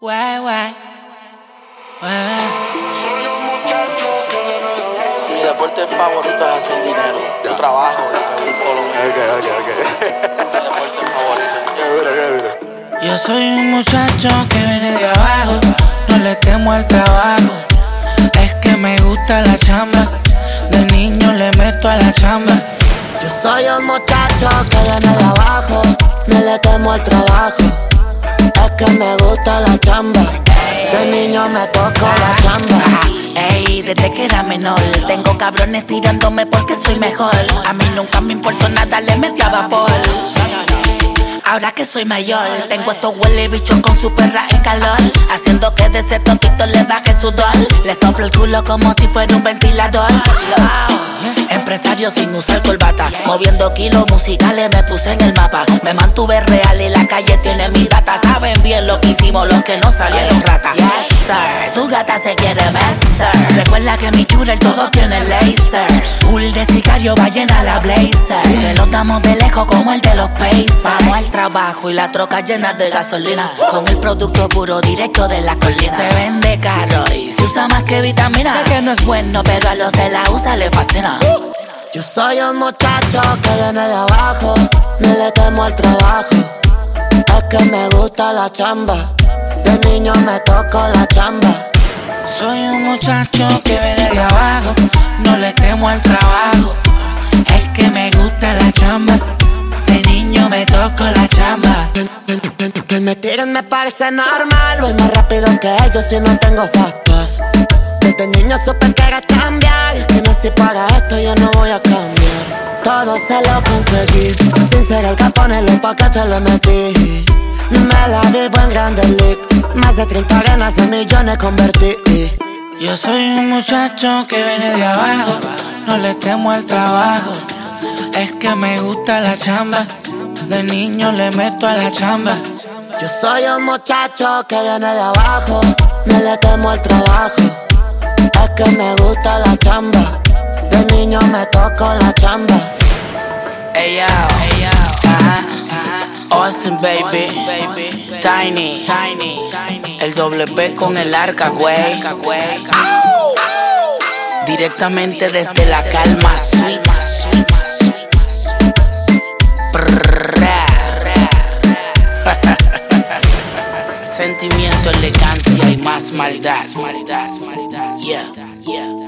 Guay. Soy un muchacho que viene de abajo. Mi deporte favorito es hacer dinero. Yo trabajo y me busco lo mío. Ok. Ese es mi deporte favorito. Qué duro. Yo soy un muchacho que viene de abajo, no le temo al trabajo. Es que me gusta la chamba, de niño le meto a la chamba. Yo soy un muchacho que viene de abajo, no le temo al trabajo. Es que me gusta la chamba, de niño me toco la chamba. Ey, desde que era menor tengo cabrones tirándome porque soy mejor. A mí nunca me importó nada, le metí a vapor. Ahora que soy mayor, tengo estos huele bichos con su perra en calor, haciendo que de ese toquito le baje sudor. Le soplo el culo como si fuera un ventilador. Empresario sin usar corbata, moviendo kilos musicales me puse en el mapa. Me mantuve real y la calle tiene mi data. Saben bien lo que hicimos los que no salieron rata. Yes sir, tu gata se quiere besar. Recuerda que mi churel todo tiene laser. Full de sicario va llena la blazer. Que lo damos de lejos como el de los Pacers. Vamos al trabajo y la troca llena de gasolina, con el producto puro directo de la colina. Se vende caro y se usa más que vitamina. Sé que no es bueno pero a los de la USA le fascina. Yo soy un muchacho que viene de abajo, no le temo al trabajo. Es que me gusta la chamba, de niño me toco la chamba. Soy un muchacho que viene de abajo, no le temo al trabajo. Es que me gusta la chamba, de niño me toco la chamba. Que me tiren me parece normal, voy más rápido que ellos si no tengo fast pass. Desde niño supe que era cambiar, que nací para esto yo no voy a cambiar. Todo se lo conseguí, sin ser el capone los paquetes le metí. Me la vivo en Grande League, más de 30 arenas en millones convertí. Yo soy un muchacho que viene de abajo, no le temo al trabajo. Es que me gusta la chamba, de niño le meto a la chamba. Yo soy un muchacho que viene de abajo, no le temo al trabajo. Es que me gusta la chamba, de niño me toco la chamba. Ey yo, Austin baby, Tiny, el doble P con el arca, güey. Directamente desde la calma suite. Sentimiento, elegancia y más maldad. Yeah.